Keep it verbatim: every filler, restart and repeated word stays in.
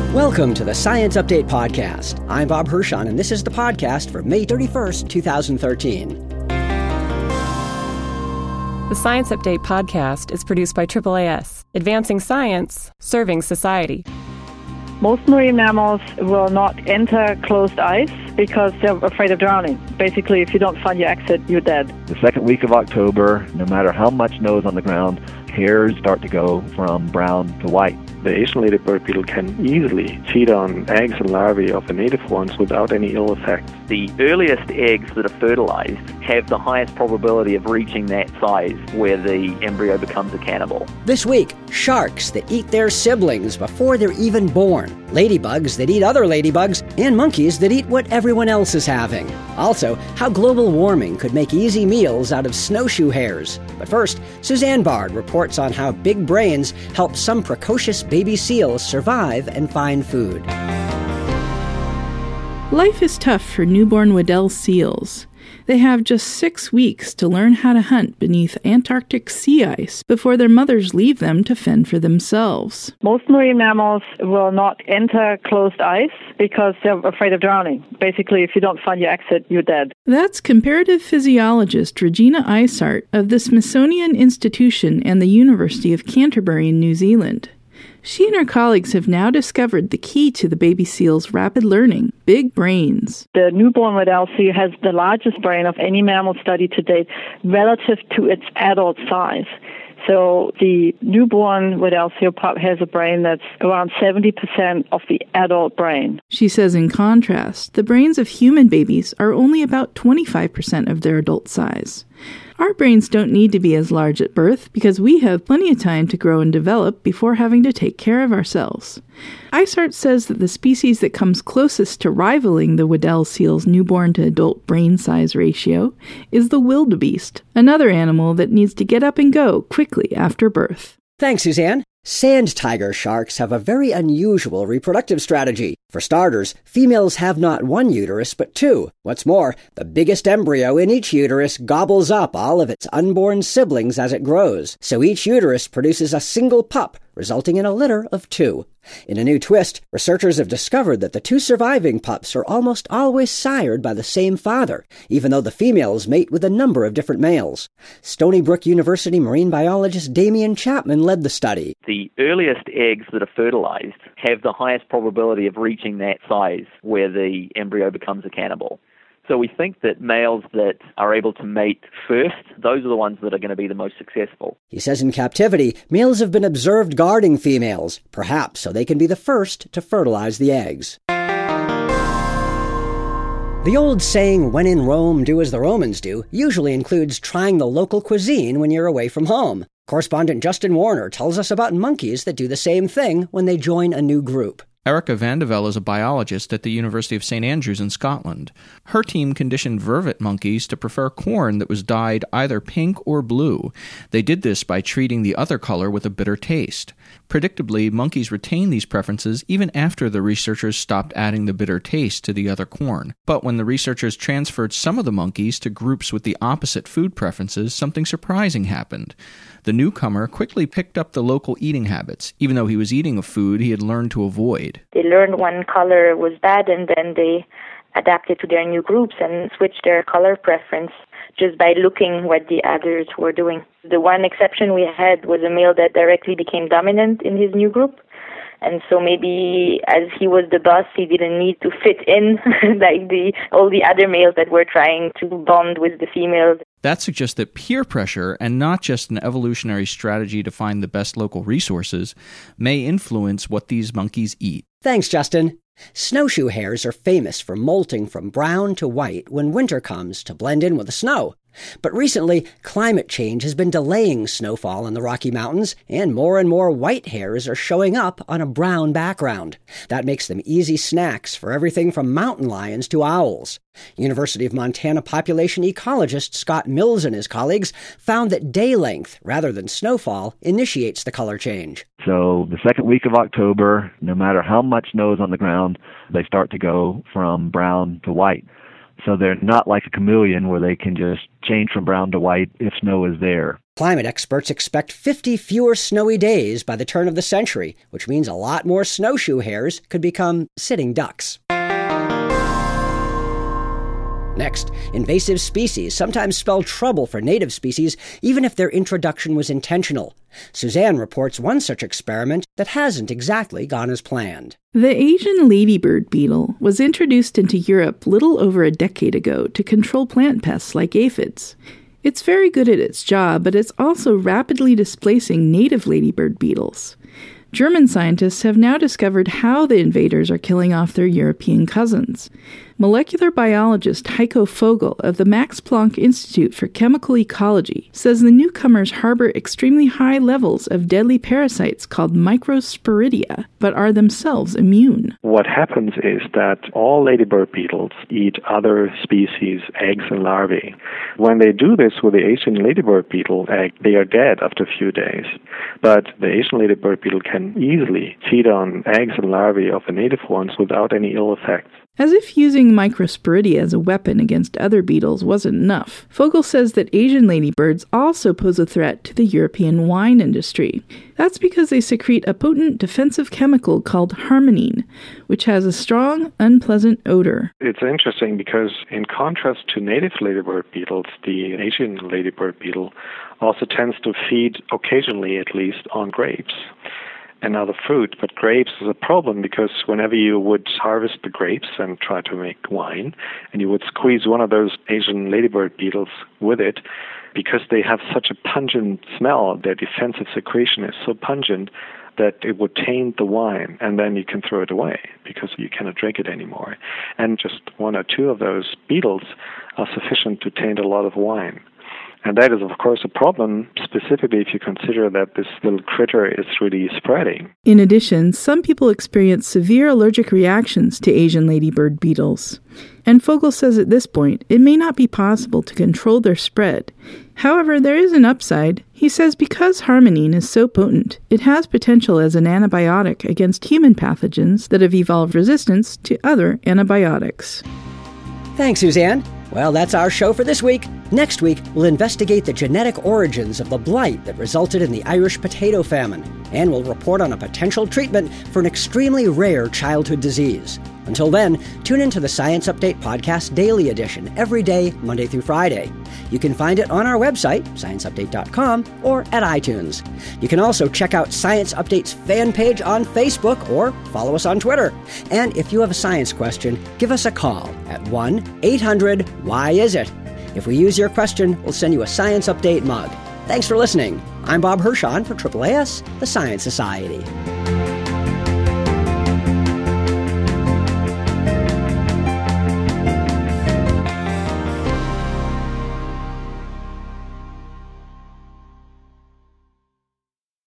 Welcome to the Science Update Podcast. I'm Bob Hirschon, and this is the podcast for May thirty-first, twenty thirteen. The Science Update Podcast is produced by triple A S, advancing science, serving society. Most marine mammals will not enter closed ice because they're afraid of drowning. Basically, if you don't find your exit, you're dead. The second week of October, no matter how much snow is on the ground, hairs start to go from brown to white. The Asian ladybird beetle can easily feed on eggs and larvae of the native ones without any ill effects. The earliest eggs that are fertilized have the highest probability of reaching that size where the embryo becomes a cannibal. This week, sharks that eat their siblings before they're even born, ladybugs that eat other ladybugs, and monkeys that eat what everyone else is having. Also, how global warming could make easy meals out of snowshoe hares. But first, Suzanne Bard reports on how big brains help some precocious baby seals survive and find food. Life is tough for newborn Weddell seals. They have just six weeks to learn how to hunt beneath Antarctic sea ice before their mothers leave them to fend for themselves. Most marine mammals will not enter closed ice because they're afraid of drowning. Basically, if you don't find your exit, you're dead. That's comparative physiologist Regina Isart of the Smithsonian Institution and the University of Canterbury in New Zealand. She and her colleagues have now discovered the key to the baby seal's rapid learning: big brains. The newborn Weddell seal has the largest brain of any mammal studied to date relative to its adult size. So the newborn Weddell seal pup has a brain that's around seventy percent of the adult brain. She says in contrast, the brains of human babies are only about twenty-five percent of their adult size. Our brains don't need to be as large at birth because we have plenty of time to grow and develop before having to take care of ourselves. Isart says that the species that comes closest to rivaling the Weddell seal's newborn to adult brain size ratio is the wildebeest, another animal that needs to get up and go quickly after birth. Thanks, Suzanne. Sand tiger sharks have a very unusual reproductive strategy. For starters, females have not one uterus, but two. What's more, the biggest embryo in each uterus gobbles up all of its unborn siblings as it grows. So each uterus produces a single pup, resulting in a litter of two. In a new twist, researchers have discovered that the two surviving pups are almost always sired by the same father, even though the females mate with a number of different males. Stony Brook University marine biologist Damian Chapman led the study. The earliest eggs that are fertilized have the highest probability of reaching that size where the embryo becomes a cannibal. So we think that males that are able to mate first, those are the ones that are going to be the most successful. He says in captivity, males have been observed guarding females, perhaps so they can be the first to fertilize the eggs. The old saying, when in Rome, do as the Romans do, usually includes trying the local cuisine when you're away from home. Correspondent Justin Warner tells us about monkeys that do the same thing when they join a new group. Erica van de Velde is a biologist at the University of Saint Andrews in Scotland. Her team conditioned vervet monkeys to prefer corn that was dyed either pink or blue. They did this by treating the other color with a bitter taste. Predictably, monkeys retained these preferences even after the researchers stopped adding the bitter taste to the other corn. But when the researchers transferred some of the monkeys to groups with the opposite food preferences, something surprising happened. The newcomer quickly picked up the local eating habits, even though he was eating a food he had learned to avoid. They learned one color was bad, and then they adapted to their new groups and switched their color preference just by looking what the others were doing. The one exception we had was a male that directly became dominant in his new group. And so maybe as he was the boss, he didn't need to fit in like the all the other males that were trying to bond with the females. That suggests that peer pressure, and not just an evolutionary strategy to find the best local resources, may influence what these monkeys eat. Thanks, Justin. Snowshoe hares are famous for molting from brown to white when winter comes to blend in with the snow. But recently, climate change has been delaying snowfall in the Rocky Mountains, and more and more white hares are showing up on a brown background. That makes them easy snacks for everything from mountain lions to owls. University of Montana population ecologist Scott Mills and his colleagues found that day length, rather than snowfall, initiates the color change. So the second week of October, no matter how much snow is on the ground, they start to go from brown to white. So they're not like a chameleon where they can just change from brown to white if snow is there. Climate experts expect fifty fewer snowy days by the turn of the century, which means a lot more snowshoe hares could become sitting ducks. Next, invasive species sometimes spell trouble for native species, even if their introduction was intentional. Suzanne reports one such experiment that hasn't exactly gone as planned. The Asian ladybird beetle was introduced into Europe little over a decade ago to control plant pests like aphids. It's very good at its job, but it's also rapidly displacing native ladybird beetles. German scientists have now discovered how the invaders are killing off their European cousins. Molecular biologist Heiko Vogel of the Max Planck Institute for Chemical Ecology says the newcomers harbor extremely high levels of deadly parasites called Microsporidia, but are themselves immune. What happens is that all ladybird beetles eat other species' eggs and larvae. When they do this with the Asian ladybird beetle egg, they are dead after a few days. But the Asian ladybird beetle can easily feed on eggs and larvae of the native ones without any ill effects. As if using Microsporidia as a weapon against other beetles wasn't enough, Vogel says that Asian ladybirds also pose a threat to the European wine industry. That's because they secrete a potent defensive chemical called harmonine, which has a strong, unpleasant odor. It's interesting because in contrast to native ladybird beetles, the Asian ladybird beetle also tends to feed, occasionally at least, on grapes and other fruit. But grapes is a problem because whenever you would harvest the grapes and try to make wine, and you would squeeze one of those Asian ladybird beetles with it, because they have such a pungent smell, their defensive secretion is so pungent that it would taint the wine, and then you can throw it away because you cannot drink it anymore. And just one or two of those beetles are sufficient to taint a lot of wine. And that is, of course, a problem, specifically if you consider that this little critter is really spreading. In addition, some people experience severe allergic reactions to Asian ladybird beetles. And Vogel says at this point, it may not be possible to control their spread. However, there is an upside. He says because harmonine is so potent, it has potential as an antibiotic against human pathogens that have evolved resistance to other antibiotics. Thanks, Suzanne. Well, that's our show for this week. Next week, we'll investigate the genetic origins of the blight that resulted in the Irish potato famine, and we'll report on a potential treatment for an extremely rare childhood disease. Until then, tune into the Science Update Podcast Daily Edition every day, Monday through Friday. You can find it on our website, science update dot com, or at iTunes. You can also check out Science Update's fan page on Facebook or follow us on Twitter. And if you have a science question, give us a call at one eight hundred why is it? If we use your question, we'll send you a Science Update mug. Thanks for listening. I'm Bob Hirschon for Triple A S, the Science Society.